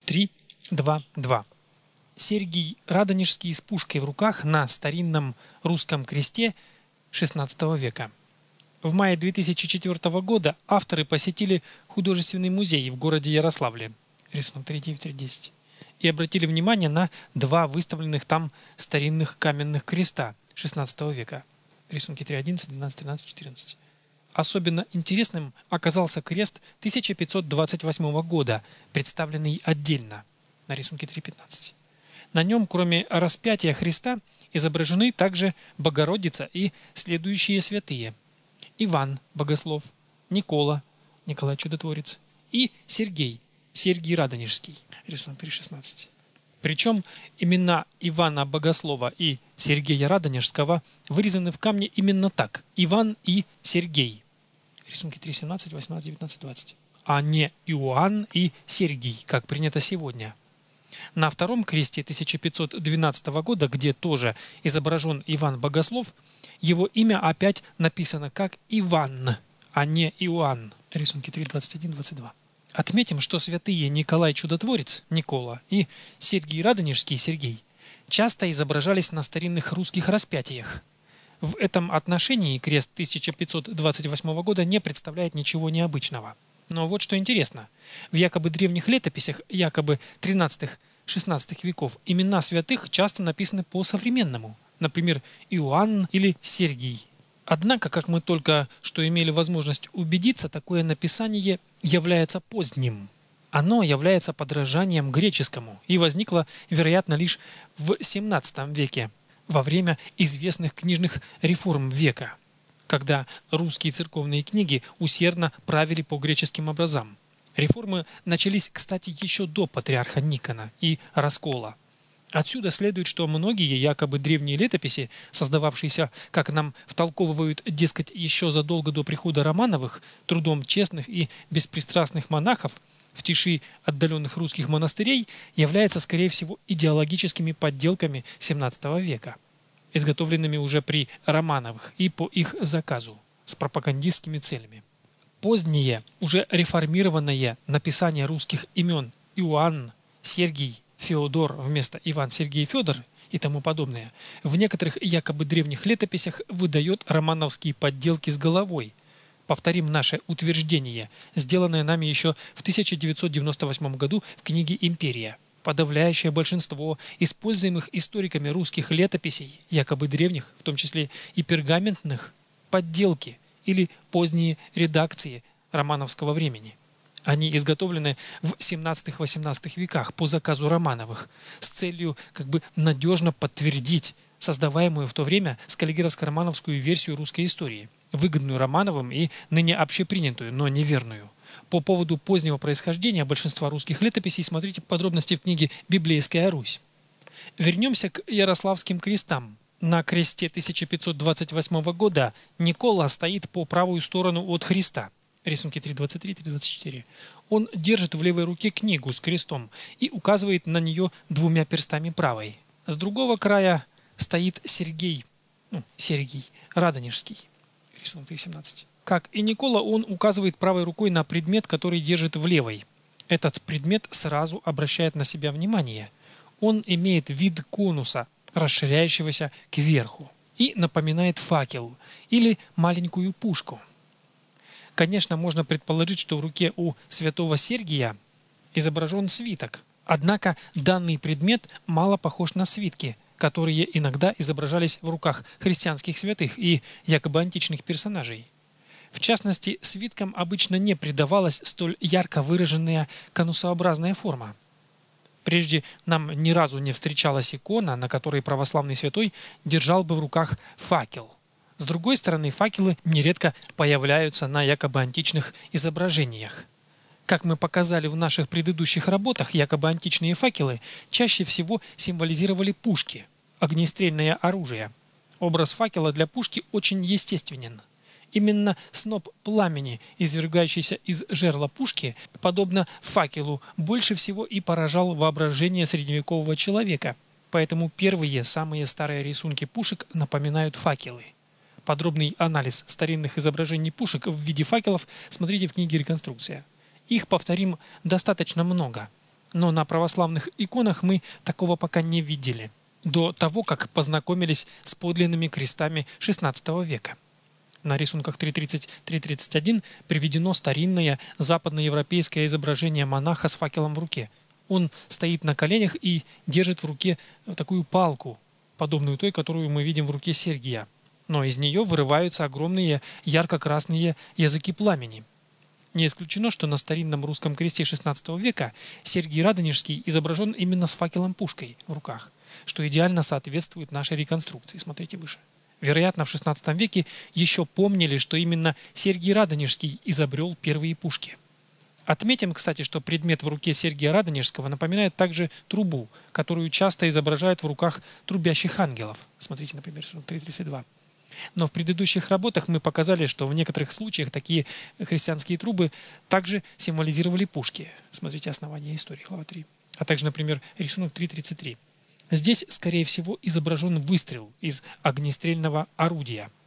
3.2.2. Сергий Радонежский с пушкой в руках на старинном русском кресте XVI века. В мае 2004 года авторы посетили художественный музей в городе Ярославле, рисунок 3.9.10, и обратили внимание на два выставленных там старинных каменных креста XVI века, рисунки 3.11, 12, 13, 14. Особенно интересным оказался крест 1528 года, представленный отдельно, на рисунке 3.15. На нем, кроме распятия Христа, изображены также Богородица и следующие святые: Иван Богослов, Никола, Николай Чудотворец, и Сергий, Сергий Радонежский, рисунок 3.16. Причем имена Ивана Богослова и Сергея Радонежского вырезаны в камне именно так: Иван и Сергей, рисунки 3.17, 18, 19, 20, а не Иоанн и Сергий, как принято сегодня. На втором кресте 1512 года, где тоже изображен Иван Богослов, его имя опять написано как Иван, а не Иоанн, рисунки 3.21, 22. Отметим, что святые Николай Чудотворец, Никола, и Сергий Радонежский, Сергей, часто изображались на старинных русских распятиях. В этом отношении крест 1528 года не представляет ничего необычного. Но вот что интересно. В якобы древних летописях, якобы 13-16 веков, имена святых часто написаны по-современному. Например, Иоанн или Сергий. Однако, как мы только что имели возможность убедиться, такое написание является поздним. Оно является подражанием греческому и возникло, вероятно, лишь в XVII веке, во время известных книжных реформ века, когда русские церковные книги усердно правили по греческим образам. Реформы начались, кстати, еще до патриарха Никона и раскола. Отсюда следует, что многие якобы древние летописи, создававшиеся, как нам втолковывают, дескать, еще задолго до прихода Романовых, трудом честных и беспристрастных монахов в тиши отдаленных русских монастырей, являются, скорее всего, идеологическими подделками XVII века, изготовленными уже при Романовых и по их заказу, с пропагандистскими целями. Позднее, уже реформированное написание русских имен Иоанн, Сергий, Феодор вместо Иван, Сергей, Федор и тому подобное в некоторых якобы древних летописях выдает романовские подделки с головой. Повторим наше утверждение, сделанное нами еще в 1998 году в книге «Империя». Подавляющее большинство используемых историками русских летописей, якобы древних, в том числе и пергаментных, подделки или поздние редакции романовского времени. Они изготовлены в XVII-XVIII веках по заказу Романовых с целью надежно подтвердить создаваемую в то время скаллигеровско-романовскую версию русской истории, выгодную Романовым и ныне общепринятую, но неверную. По поводу позднего происхождения большинства русских летописей смотрите подробности в книге «Библейская Русь». Вернемся к Ярославским крестам. На кресте 1528 года Никола стоит по правую сторону от Христа. Рисунки 3.23, 3.24. Он держит в левой руке книгу с крестом и указывает на нее двумя перстами правой. С другого края стоит Сергий Радонежский. Рисунок 3.17. Как и Никола, он указывает правой рукой на предмет, который держит в левой. Этот предмет сразу обращает на себя внимание. Он имеет вид конуса, расширяющегося кверху, и напоминает факел или маленькую пушку. Конечно, можно предположить, что в руке у святого Сергия изображен свиток. Однако данный предмет мало похож на свитки, которые иногда изображались в руках христианских святых и якобы античных персонажей. В частности, свиткам обычно не придавалась столь ярко выраженная конусообразная форма. Прежде нам ни разу не встречалась икона, на которой православный святой держал бы в руках факел. С другой стороны, факелы нередко появляются на якобы античных изображениях. Как мы показали в наших предыдущих работах, якобы античные факелы чаще всего символизировали пушки, огнестрельное оружие. Образ факела для пушки очень естественен. Именно сноп пламени, извергающийся из жерла пушки, подобно факелу, больше всего и поражал воображение средневекового человека. Поэтому первые, самые старые рисунки пушек напоминают факелы. Подробный анализ старинных изображений пушек в виде факелов смотрите в книге «Реконструкция». Их, повторим, достаточно много. но на православных иконах мы такого пока не видели, до того, как познакомились с подлинными крестами XVI века. На рисунках 3.30-3.31 приведено старинное западноевропейское изображение монаха с факелом в руке. Он стоит на коленях и держит в руке такую палку, подобную той, которую мы видим в руке Сергия. Но из нее вырываются огромные ярко-красные языки пламени. Не исключено, что на старинном русском кресте XVI века Сергий Радонежский изображен именно с факелом-пушкой в руках, что идеально соответствует нашей реконструкции. Смотрите выше. Вероятно, в XVI веке еще помнили, что именно Сергий Радонежский изобрел первые пушки. Отметим, кстати, что предмет в руке Сергия Радонежского напоминает также трубу, которую часто изображают в руках трубящих ангелов. Смотрите, например, 3.32. Но в предыдущих работах мы показали, что в некоторых случаях такие христианские трубы также символизировали пушки. Смотрите основание истории, глава 3. А также, например, рисунок 3.33. Здесь, скорее всего, изображен выстрел из огнестрельного орудия.